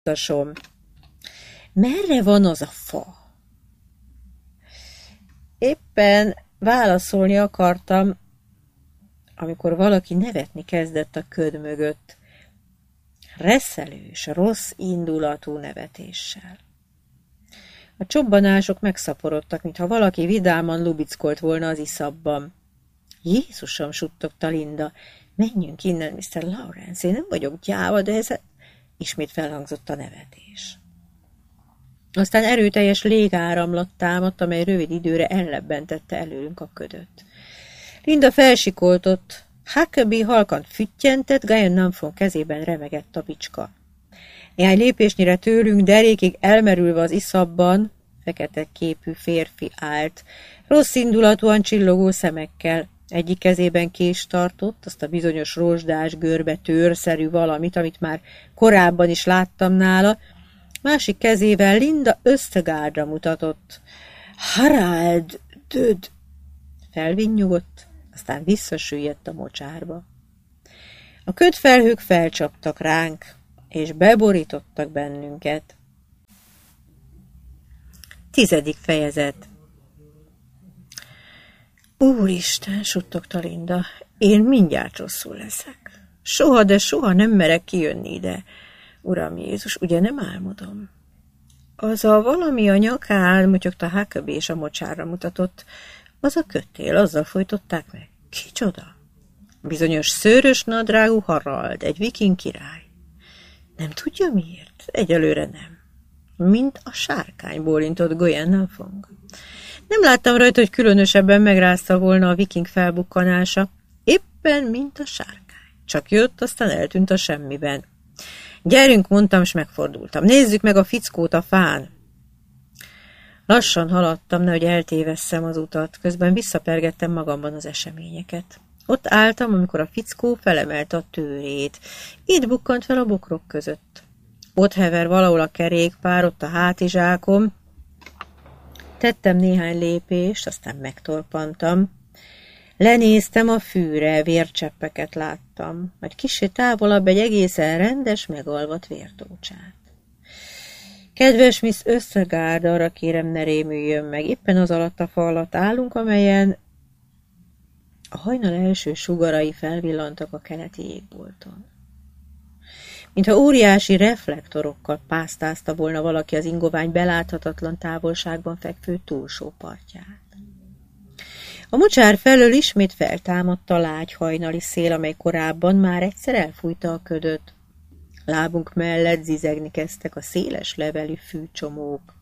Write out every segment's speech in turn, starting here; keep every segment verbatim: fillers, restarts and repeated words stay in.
utasom. Merre van az a fa? Éppen válaszolni akartam, amikor valaki nevetni kezdett a köd mögött. Reszelős, rossz indulatú nevetéssel. A csobbanások megszaporodtak, mintha valaki vidáman lubickolt volna az iszapban. Jézusom, suttogta Linda, menjünk innen, miszter Lawrence, én nem vagyok gyáva, de ez... Ismét felhangzott a nevetés. Aztán erőteljes légáramlat támadt, amely rövid időre ellebbentette előlünk a ködöt. Linda felsikoltott, Huckabee halkan füttyentett, Guyon Namfon kezében remegett a bicska. Néhány lépésnyire tőlünk, derékig elmerülve az iszapban, fekete képű férfi állt, rossz indulatúan csillogó szemekkel. Egyik kezében kést tartott, azt a bizonyos rozsdás, görbe tőrszerű valamit, amit már korábban is láttam nála, másik kezével Linda Ösztegardra mutatott. Harald Död! Felvinnyogott, aztán visszasüllyedt a mocsárba. A ködfelhők felcsaptak ránk, és beborítottak bennünket. Tizedik fejezet. Úristen, suttogta Linda, én mindjárt rosszul leszek. Soha, de soha nem merek kijönni ide. Uram Jézus, ugye nem álmodom? Az a valami a nyakán, motyogta Huckabee, és a mocsárra mutatott. Az a kötél, azzal folytották meg. Kicsoda? Bizonyos szőrös nadrágú Harald, egy viking király. Nem tudja miért? Egyelőre nem. Mint a sárkány, bólintott Guyon Namfon. Nem láttam rajta, hogy különösebben megrázta volna a viking felbukkanása. Éppen, mint a sárkány. Csak jött, aztán eltűnt a semmiben. Gyerünk, mondtam, s megfordultam. Nézzük meg a fickót a fán. Lassan haladtam, nehogy eltévesszem az utat. Közben visszapergettem magamban az eseményeket. Ott álltam, amikor a fickó felemelte a tőrét. Itt bukkant fel a bokrok között. Ott hever valahol a kerékpár, ott a hátizsákom. Tettem néhány lépést, aztán megtorpantam. Lenéztem a fűre, vércseppeket láttam, majd kissé távolabb egy egészen rendes, megalvat vértócsát. Kedves Miss Ösztegard, arra kérem, ne rémüljön meg, éppen az alatt a fa alatt állunk, amelyen a hajnal első sugarai felvillantak a keleti égbolton. Mintha óriási reflektorokkal pásztázta volna valaki az ingovány beláthatatlan távolságban fekvő túlsó partját. A mocsár felől ismét feltámadt a lágy hajnali szél, amely korábban már egyszer elfújta a ködöt. Lábunk mellett zizegni kezdtek a széles levelű fűcsomók.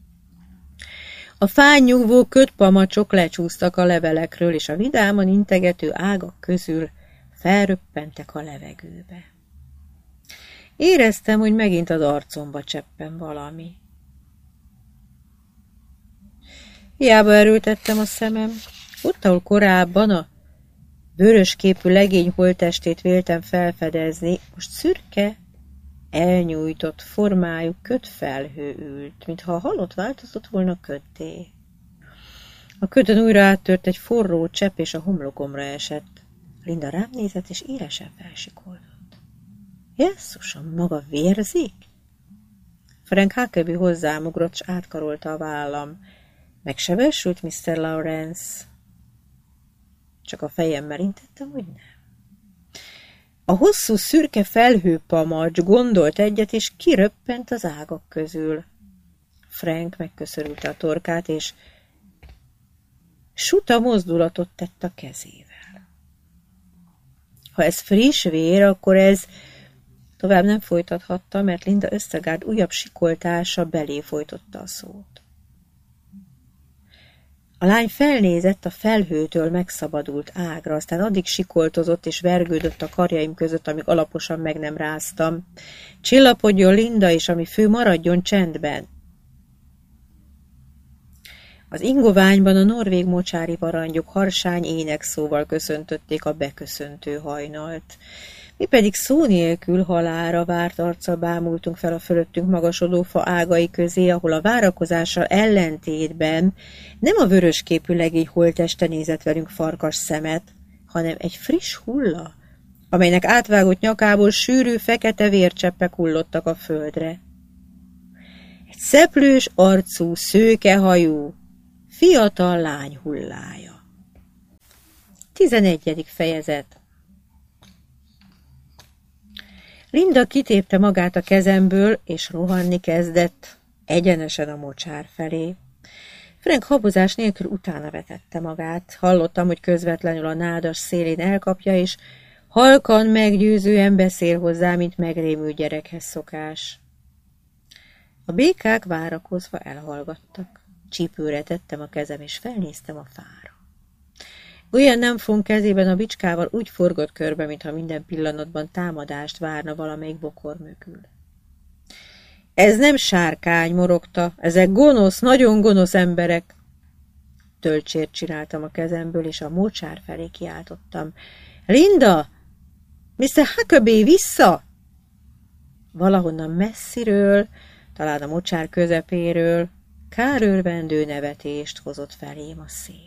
A fán nyugvó ködpamacsok lecsúsztak a levelekről, és a vidáman integető ágak közül felröppentek a levegőbe. Éreztem, hogy megint az arcomba cseppen valami. Hiába erőltettem a szemem. Ott, ahol korábban a vörösképű legény holttestét véltem felfedezni, most szürke, elnyújtott formájú ködfelhő ült, mintha a halott változott volna köddé. A ködön újra áttört egy forró csepp, és a homlokomra esett. Linda rám nézett, és élesen felsikoldott. Jesszusom, maga vérzik? Frank Huckabee hozzám ugrott, s átkarolta a vállam. Megsebesült, miszter Lawrence? Csak a fejemmel intettem, hogy nem. A hosszú szürke felhőpamacs gondolt egyet, és kiröppent az ágak közül. Frank megköszörülte a torkát, és suta mozdulatot tett a kezével. Ha ez friss vér, akkor ez... Tovább nem folytathatta, mert Linda Ösztegard újabb sikoltása belé folytotta a szót. A lány felnézett a felhőtől megszabadult ágra, aztán addig sikoltozott és vergődött a karjaim között, amíg alaposan meg nem ráztam. Csillapodjon, Linda, és ami fő, maradjon csendben. Az ingoványban a norvég mocsári varangyok harsány énekszóval köszöntötték a beköszöntő hajnalt. Mi pedig szó nélkül halálra várt arccal bámultunk fel a fölöttünk magasodó fa ágai közé, ahol a várakozással ellentétben nem a vörösképű legény holtteste nézett velünk farkas szemet, hanem egy friss hulla, amelynek átvágott nyakából sűrű, fekete vércseppek hullottak a földre. egy szeplős arcú, szőkehajú, fiatal lány hullája. tizenegyedik fejezet. Linda kitépte magát a kezemből, és rohanni kezdett, egyenesen a mocsár felé. Frank habozás nélkül utána vetette magát. Hallottam, hogy közvetlenül a nádas szélén elkapja, és halkan meggyőzően beszél hozzá, mint megrémült gyerekhez szokás. A békák várakozva elhallgattak. Csípőre tettem a kezem, és felnéztem a fára. Olyan nem fog kezében a bicskával úgy forgott körbe, mintha minden pillanatban támadást várna valamelyik bokor mögül. Ez nem sárkány, morogta, ezek gonosz, nagyon gonosz emberek. Töltsért csináltam a kezemből, és a mocsár felé kiáltottam. Linda! miszter Huckabee, vissza! Valahonnan messziről, talán a mocsár közepéről, kárőrvendő nevetést hozott felém a szél.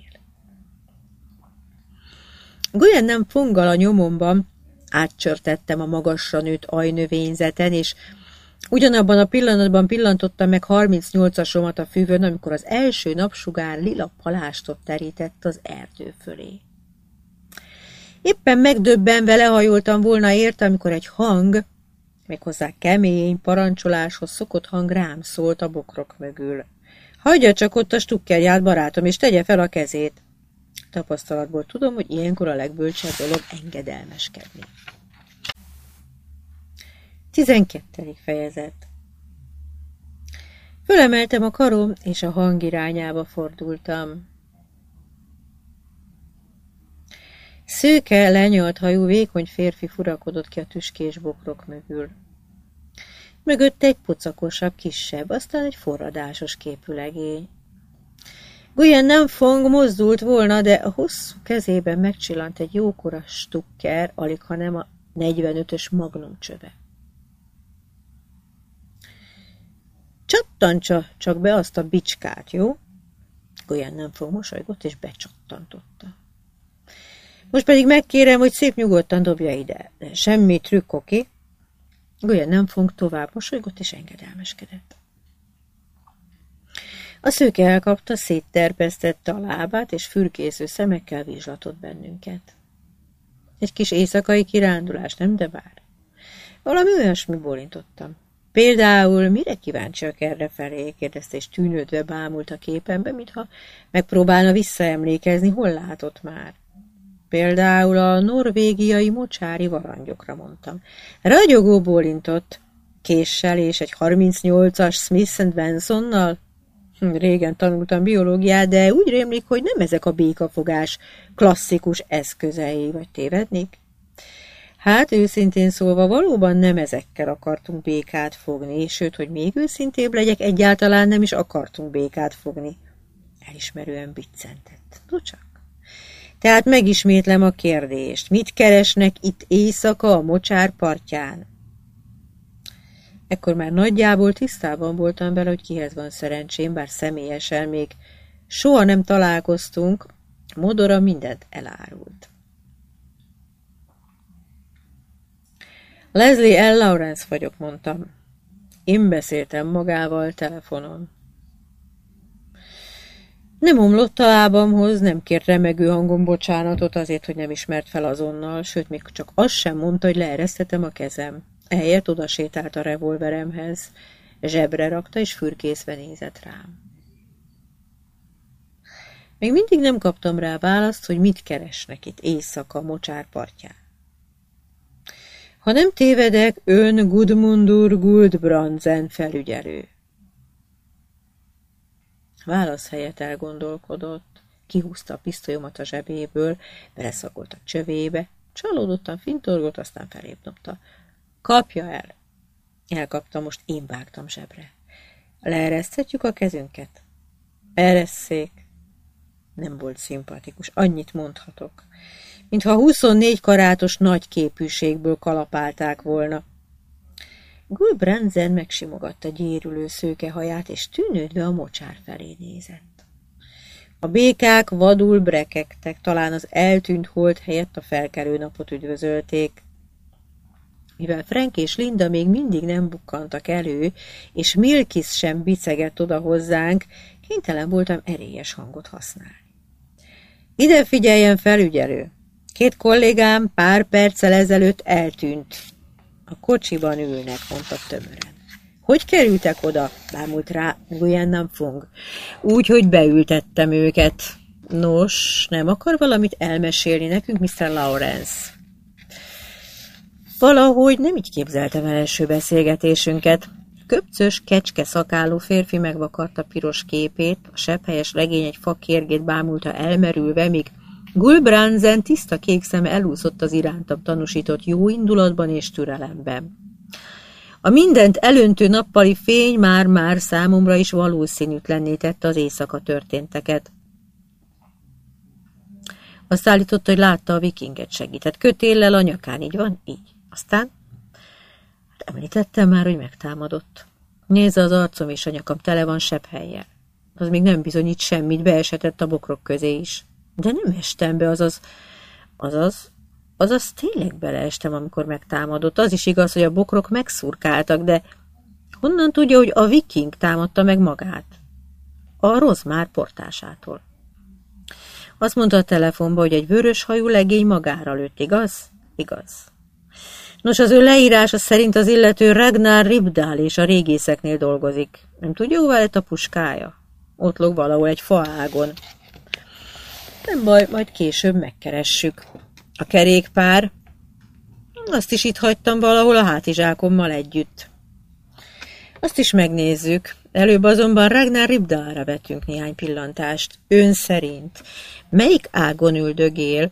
Gulyen nem fonggal a nyomomban, átcsörtettem a magasra nőtt ajnövényzeten, és ugyanabban a pillanatban pillantottam meg harmincnyolcasomat a füvön, amikor az első napsugár lila palástot terített az erdő fölé. Éppen megdöbbenve lehajoltam volna érte, amikor egy hang, méghozzá kemény, parancsoláshoz szokott hang rám szólt a bokrok mögül. Hagyja csak ott a stukkerját, barátom, és tegye fel a kezét. Tapasztalatból tudom, hogy ilyenkor a legbölcsebb dolog engedelmeskedni. tizenkettedik fejezet. Fölemeltem a karom, és a hang irányába fordultam. Szőke, lenyalt hajú, vékony férfi furakodott ki a tüskés bokrok mögül. Mögötte egy pocakosabb, kisebb, aztán egy forradásos képű legény. Gulyen nem fong mozdult volna, de a hosszú kezében megcsillant egy jókora stukker, alig hanem a negyvenötös magnum csöve. Csattantsa csak be azt a bicskát, jó? Gulyen nem fog mosolygott, és becsattantotta. Most pedig megkérem, hogy szép nyugodtan dobja ide. De semmi trükk, oké? Gulyen nem fog tovább mosolygott, és engedelmeskedett. A szőke elkapta, szétterpesztette a lábát, és fürkésző szemekkel vizslatott bennünket. Egy kis éjszakai kirándulás, nem, de bár. Valami olyasmi bólintottam. Például mire kíváncsiak errefelé? Kérdezte, és tűnődve bámult a képembe, mintha megpróbálna visszaemlékezni, hol látott már. Például a norvégiai mocsári varangyokra, mondtam. Ragyogó bólintott, késsel és egy harmincnyolcas Smith and Wessonnal. Régen tanultam biológiát, de úgy rémlik, hogy nem ezek a békafogás klasszikus eszközei, vagy tévednék? Hát őszintén szólva valóban nem ezekkel akartunk békát fogni, sőt, hogy még őszintébb legyek, egyáltalán nem is akartunk békát fogni. Elismerően biccentett. No csak. Tehát megismétlem a kérdést. Mit keresnek itt éjszaka a mocsár partján? Ekkor már nagyjából tisztában voltam vele, hogy kihez van szerencsém, bár személyesen még soha nem találkoztunk, modora mindent elárult. Leslie L. Lawrence vagyok, mondtam. Én beszéltem magával telefonon. Nem omlott a lábamhoz, nem kért remegő hangon bocsánatot azért, hogy nem ismert fel azonnal, sőt, még csak azt sem mondta, hogy leeresztetem a kezem. Ehelyett oda sétált a revolveremhez, zsebre rakta, és fürkészve nézett rám. Még mindig nem kaptam rá választ, hogy mit keresnek itt éjszaka a mocsár partján. Ha nem tévedek, ön Gudmundur Guldbrandsen felügyelő. Válasz helyett elgondolkodott, kihúzta a pisztolyomat a zsebéből, beleszakolt a csövébe, csalódottan fintorgott, aztán felébb dobta. Kapja el! Elkapta, most én vágtam zsebre. Leereszthetjük a kezünket? Eresszék! Nem volt szimpatikus, annyit mondhatok. Mintha huszonnégy karátos nagy képűségből kalapálták volna. Guldbrandsen megsimogatta gyérülő szőke haját, és tűnődve a mocsár felé nézett. A békák vadul brekegtek, talán az eltűnt hold helyett a felkelő napot üdvözölték. Mivel Frank és Linda még mindig nem bukkantak elő, és Milkis sem bicegett oda hozzánk, kénytelen voltam erélyes hangot használni. Ide figyeljen, felügyelő! Két kollégám pár perccel ezelőtt eltűnt. A kocsiban ülnek, mondta tömören. Hogy kerültek oda? Bámult rá Nguyen Nam Phuong. Úgy, hogy beültettem őket. Nos, nem akar valamit elmesélni nekünk, miszter Lawrence? Valahogy nem így képzeltem el első beszélgetésünket. Köpcös, kecske szakállú férfi megvakarta piros képét, a sebhelyes legény egy fakérgét bámulta elmerülve, míg Gulbrandsen tiszta kék szeme elúszott az irántam tanúsított jó indulatban és türelemben. A mindent elöntő nappali fény már-már számomra is valószínűtlenné tette az éjszaka történteket. Azt állította, hogy látta a vikinget, segített kötéllel a nyakán, így van? Így. Aztán? Hát említettem már, hogy megtámadott. Nézze, az arcom és a nyakam tele van sebhellyel. Az még nem bizonyít semmit, beesetett a bokrok közé is. De nem estem be, azaz, azaz, azaz tényleg beleestem, amikor megtámadott. Az is igaz, hogy a bokrok megszurkáltak, de honnan tudja, hogy a viking támadta meg magát? A rozmár portásától. Azt mondta a telefonba, hogy egy vörös hajú legény magára lőtt, igaz? Igaz. Nos, az ő leírása szerint az illető Ragnar Ribdál és a régészeknél dolgozik. Nem tudja, hová lett a puskája? Ott lóg valahol egy faágon. Nem baj, majd később megkeressük. A kerékpár? Azt is itt hagytam valahol a hátizsákommal együtt. Azt is megnézzük. Előbb azonban Ragnar Ribdálra vetünk néhány pillantást. Ön szerint melyik ágon üldögél?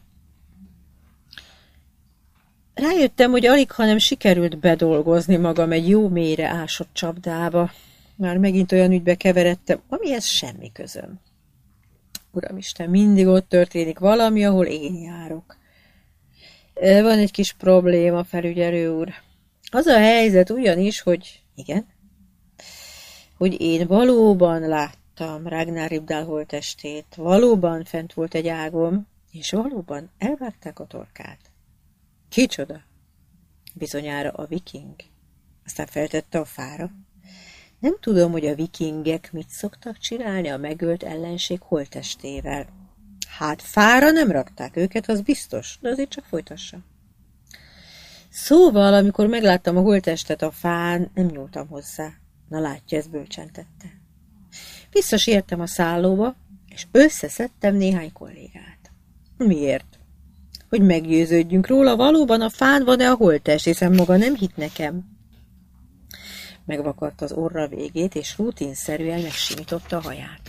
Rájöttem, hogy alig, hanem sikerült bedolgozni magam egy jó mélyre ásott csapdába. Már megint olyan ügybe keveredtem, amihez semmi közöm. Uramisten, mindig ott történik valami, ahol én járok. Van egy kis probléma, felügyelő úr. Az a helyzet ugyanis, hogy... Igen? Hogy én valóban láttam Ragnar Ribdál holttestét, valóban fent volt egy ágom, és valóban elvágták a torkát. Kicsoda? Bizonyára a viking. Aztán feltette a fára. Nem tudom, hogy a vikingek mit szoktak csinálni a megölt ellenség holttestével. Hát fára nem rakták őket, az biztos, de azért csak folytassa. Szóval, amikor megláttam a holttestet a fán, nem nyúltam hozzá. Na látja, ez bölcsen tette. Visszasiettem a szállóba, és összeszedtem néhány kollégát. Miért? Hogy meggyőződjünk róla, valóban a fán van-e a holttest, hiszen maga nem hitt nekem. Megvakarta az orra végét, és rutinszerűen megsimította a haját.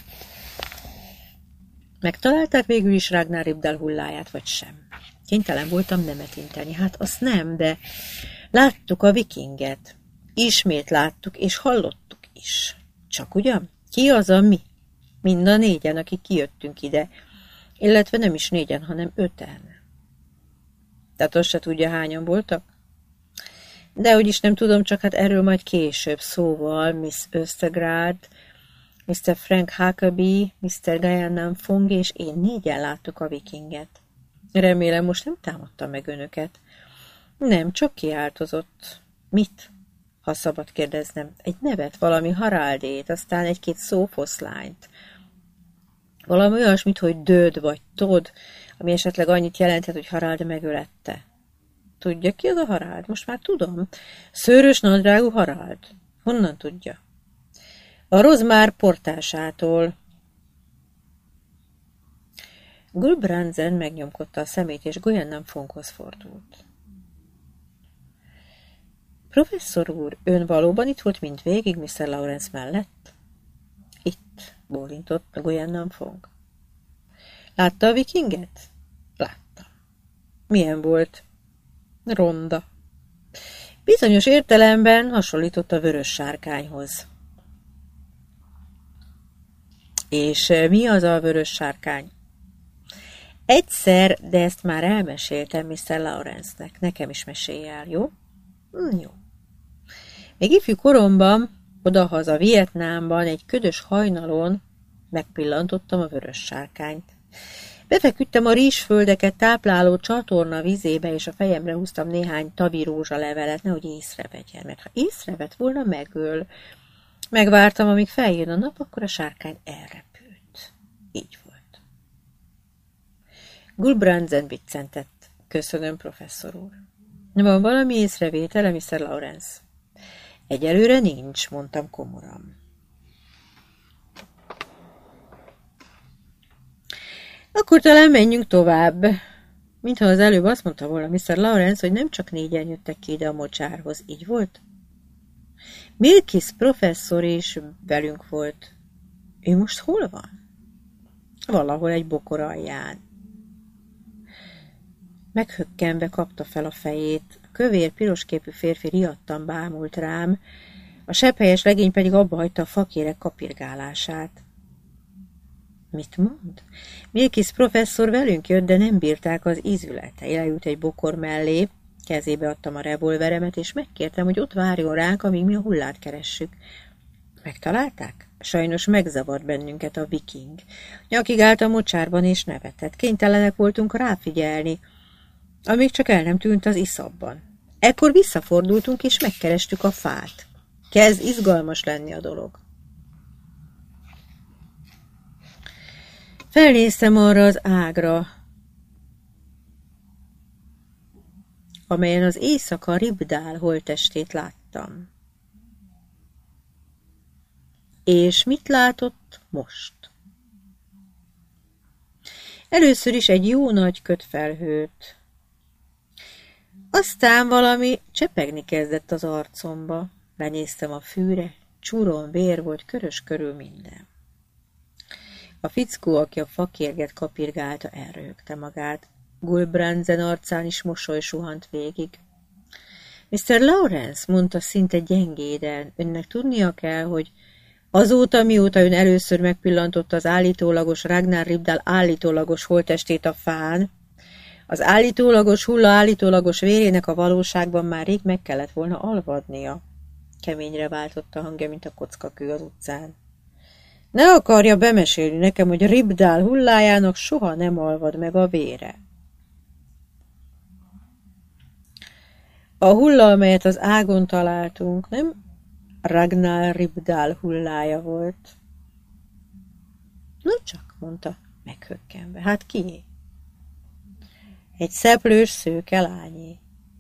Megtalálták végül is Ragnar Ribdál hulláját, vagy sem? Kénytelen voltam nemet inteni. Hát azt nem, de láttuk a vikinget. Ismét láttuk, és hallottuk is. Csak ugyan? Ki az a mi? Mind a négyen, akik kijöttünk ide. Illetve nem is négyen, hanem öten. Tehát azt se tudja, hányan voltak? Dehogy is nem tudom, csak hát erről majd később. Szóval Miss Östergaard, miszter Frank Huckabee, miszter Nguyen Nam Phuong és én négyen láttuk a vikinget. Remélem, most nem támadta meg önöket. Nem, csak kiáltozott. Mit? Ha szabad kérdeznem. Egy nevet, valami Haraldét, aztán egy-két szófoszlányt. Valami olyasmit, hogy Död vagy Tod, ami esetleg annyit jelenthet, hogy Harald megölette. Tudja, ki az a Harald? Most már tudom. Szőrös nadrágú Harald. Honnan tudja? A rozmár portásától. Gulbrandsen megnyomkodta a szemét, és Nguyen Nam Phuonghoz fordult. Professzor úr, ön valóban itt volt mindvégig miszter Lawrence mellett? Itt, bólintott Nguyen Nam Phuong. Látta a vikinget? Láttam. Milyen volt? Ronda. Bizonyos értelemben hasonlított a vörös sárkányhoz. És mi az a vörös sárkány? Egyszer, de ezt már elmeséltem miszter Lawrence-nek. Nekem is mesélj el, jó? Hm, jó. Még ifjú koromban, odahaza Vietnámban, egy ködös hajnalon megpillantottam a vörös sárkányt. Befeküdtem a rizsföldeket tápláló csatorna vizébe, és a fejemre húztam néhány tavi rózsalevelet, nehogy észrevegyen, mert ha észrevett volna, megöl. Megvártam, amíg feljön a nap, akkor a sárkány elrepült. Így volt. Gulbrandsen biccentett. Köszönöm, professzor úr. Van valami észrevétele, miszter Lawrence? Egyelőre nincs, mondtam komoran. Akkor talán menjünk tovább. Mintha az előbb azt mondta volna miszter Lawrence, hogy nem csak négyen jöttek ki ide a mocsárhoz. Így volt? Milkis professzor is velünk volt. Ő most hol van? Valahol egy bokor alján. Meghökkenve kapta fel a fejét. A kövér, pirosképű férfi riadtan bámult rám, a sebhelyes legény pedig abba hagyta a fakérek kapirgálását. Mit mond? Milkis professzor velünk jött, de nem bírták az ízületei. Leült egy bokor mellé, kezébe adtam a revolveremet, és megkértem, hogy ott várjon ránk, amíg mi a hullát keressük. Megtalálták? Sajnos megzavart bennünket a viking. Nyakig állt a mocsárban és nevetett. Kénytelenek voltunk ráfigyelni, amíg csak el nem tűnt az iszapban. Ekkor visszafordultunk, és megkerestük a fát. Kezd izgalmas lenni a dolog. Felnéztem arra az ágra, amelyen az éjszaka Ribdál holttestét láttam. És mit látott most? Először is egy jó nagy kötfelhőt. Aztán valami csepegni kezdett az arcomba. Lenéztem a fűre, csúron vér volt, körös körül minden. A fickó, aki a fakérget kapirgálta, elröhögte magát. Gulbrandsen arcán is mosoly suhant végig. miszter Lawrence, mondta szinte gyengéden, önnek tudnia kell, hogy azóta, mióta ön először megpillantotta az állítólagos Ragnar Ribdal állítólagos holttestét a fán, az állítólagos hulla állítólagos vérének a valóságban már rég meg kellett volna alvadnia. Keményre váltotta a hangja, mint a kockakő az utcán. Ne akarja bemesélni nekem, hogy Ribdal hullájának soha nem alvad meg a vére. A hulla, amelyet az ágon találtunk, nem Ragnar Ribdal hullája volt. No csak, mondta, meghökkenve. Hát kié? Egy szeplős szőke lányé.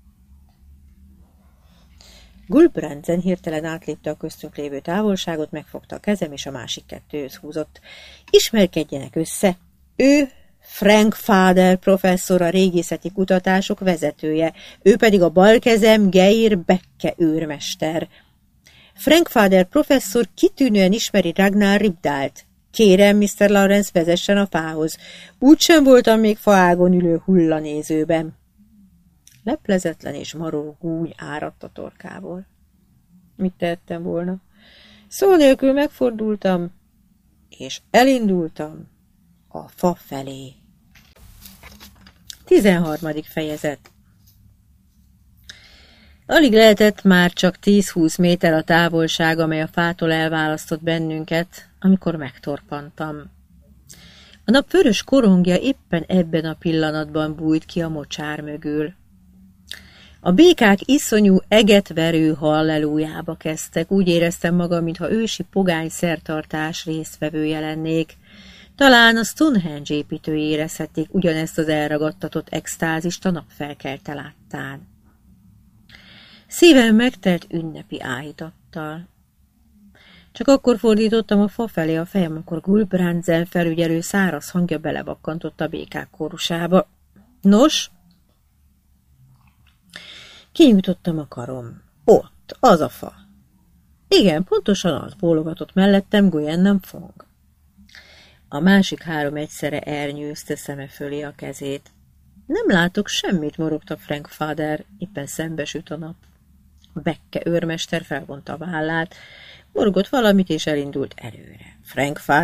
Gulbrandsen hirtelen átlépte a köztünk lévő távolságot, megfogta a kezem, és a másik kettőhöz húzott. Ismerkedjenek össze! Ő Frankfader professzor, a régészeti kutatások vezetője, ő pedig a bal kezem Geir Becke őrmester. Frankfader professzor kitűnően ismeri Ragnar Ribdalt. Kérem, miszter Lawrence, vezessen a fához. Úgysem voltam még faágon ülő hullanézőben. Leplezetlen és maró gúny áradt a torkából. Mit tettem volna? Szó nélkül megfordultam, és elindultam a fa felé. tizenharmadik fejezet. Alig lehetett már csak tíz-húsz méter a távolság, amely a fától elválasztott bennünket, amikor megtorpantam. A nap vörös korongja éppen ebben a pillanatban bújt ki a mocsár mögül. A békák iszonyú egetverő hallelújába kezdtek, úgy éreztem magam, mintha ősi pogány szertartás résztvevője lennék. Talán a Stonehenge építői érezhették ugyanezt az elragadtatott extázist a napfelkelte láttán. Szívem megtelt ünnepi áhítattal. Csak akkor fordítottam a fa felé a fejem, amikor Gulbrandsen felügyelő száraz hangja belebakkantott a békák kórusába. Nos? Kinyújtottam a karom. Ott, az a fa. Igen, pontosan az, bólogatott mellettem Guyennan Fong. A másik három egyszerre elnyűzte szeme fölé a kezét. Nem látok semmit, morogta Frankfader, éppen szembesült a nap. Becke őrmester felvonta a vállát, morgott valamit és elindult előre. Frankfader